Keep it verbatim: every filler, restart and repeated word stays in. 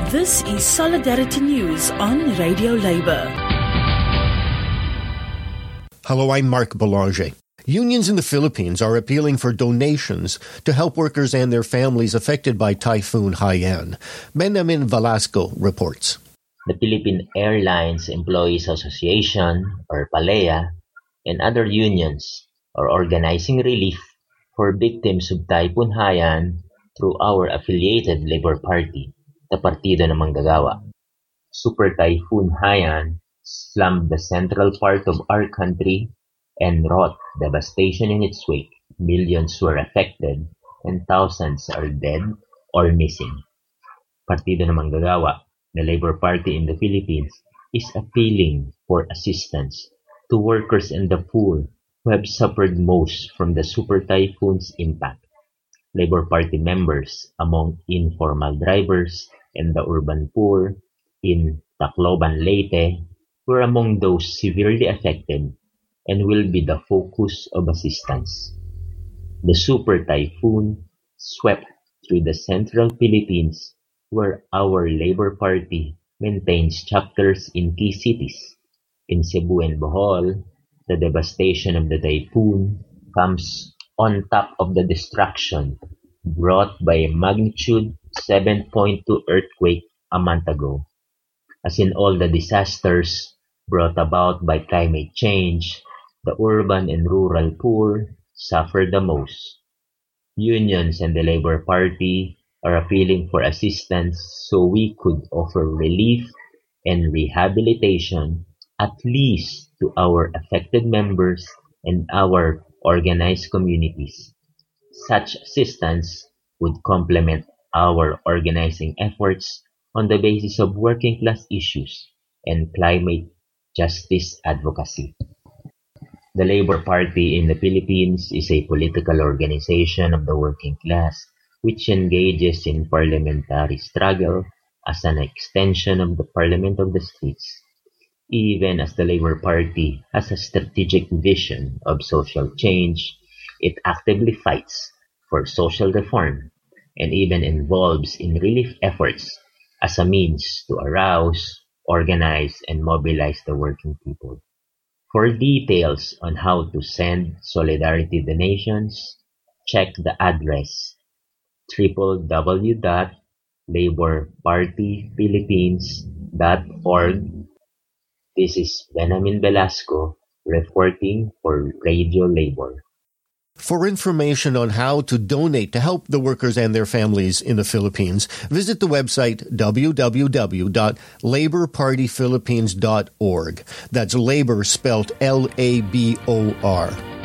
This is Solidarity News on Radio Labour. Hello, I'm Mark Belanger. Unions in the Philippines are appealing for donations to help workers and their families affected by Typhoon Haiyan. Benjamin Velasco reports. The Philippine Airlines Employees Association, or PALEA, and other unions are organizing relief for victims of Typhoon Haiyan through our affiliated Labour Party, the Partido ng Manggagawa. Super Typhoon Haiyan slammed the central part of our country and wrought devastation in its wake. Millions were affected and thousands are dead or missing. Partido ng Manggagawa, the Labour Party in the Philippines, is appealing for assistance to workers and the poor who have suffered most from the super typhoon's impact. Labour Party members among informal drivers and the urban poor in Tacloban, Leyte were among those severely affected and will be the focus of assistance. The super typhoon swept through the central Philippines, where our Labour Party maintains chapters in key cities. In Cebu and Bohol, the devastation of the typhoon comes on top of the destruction brought by a magnitude seven point two earthquake a month ago. As in all the disasters brought about by climate change, the urban and rural poor suffer the most. Unions and the Labour Party are appealing for assistance so we could offer relief and rehabilitation at least to our affected members and our organized communities. Such assistance would complement our organizing efforts on the basis of working class issues and climate justice advocacy. The Labour Party in the Philippines is a political organization of the working class which engages in parliamentary struggle as an extension of the Parliament of the Streets. Even as the Labour Party has a strategic vision of social change, it actively fights for social reform and even involves in relief efforts as a means to arouse, organize, and mobilize the working people. For details on how to send solidarity donations, check the address w w w dot labor party philippines dot org. This is Benjamin Velasco reporting for Radio Labor. For information on how to donate to help the workers and their families in the Philippines, visit the website w w w dot labor party philippines dot org. That's labor spelled L A B O R.